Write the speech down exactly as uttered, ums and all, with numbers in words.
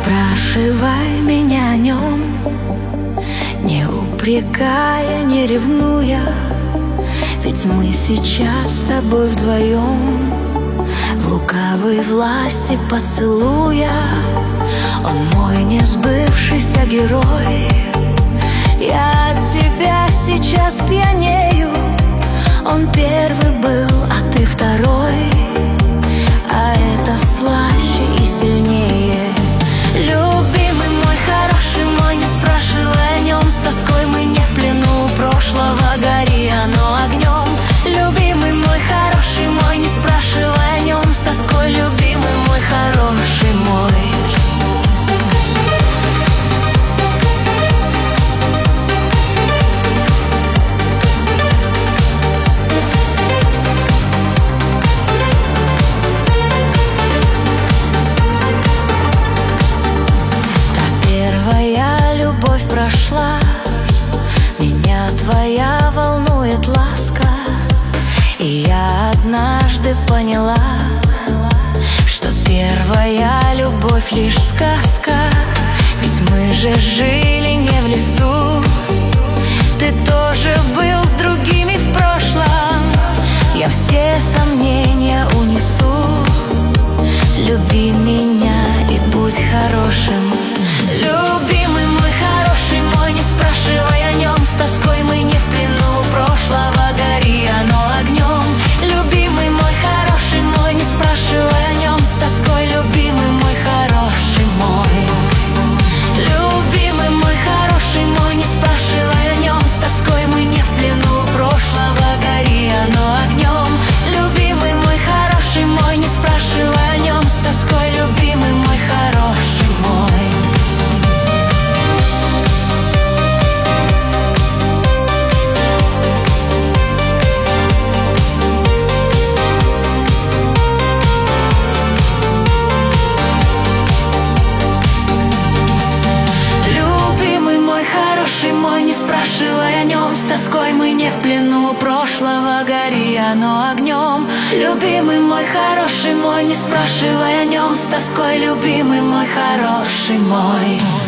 спрашивай меня о нем, не упрекая, не ревнуя, ведь мы сейчас с тобой вдвоем в лукавой власти поцелуя. Он мой несбывшийся герой, я от тебя сейчас пьянею. Он первый был, а ты второй, а это слаще и сильнее. Любимый мой, хороший мой, не спрашивай о нем, с тоской мы не в плену прошлого, гори оно огнем. Любимый мой, хороший мой, не спрашивай о нем, с тоской, любимый мой, хороший мой. Прошла, меня твоя волнует ласка, и я однажды поняла, что первая любовь лишь сказка. Ведь мы же жили не в лесу, ты тоже был с другими в прошлом. Я все сомнения унесу, люби меня и будь хорошим. Любимый мой, хороший мой, не спрашивай о нем, с тоской мы не в плену прошлого, гори оно огнем. Любимый мой, хороший мой, не спрашивай о нем, с тоской, любимый мой, хороший мой. Любимый мой, хороший мой, не спрашивай о нем, с тоской мы не в плену прошлого, гори оно огнем. Любимый мой, хороший мой, не спрашивай о нем, с тоской, любимый мой, хороший мой. Хороший мой, не спрашивай о нем, с тоской мы не в плену прошлого, гори оно огнем. Любимый мой, хороший мой, не спрашивай о нем, с тоской, любимый мой, хороший мой.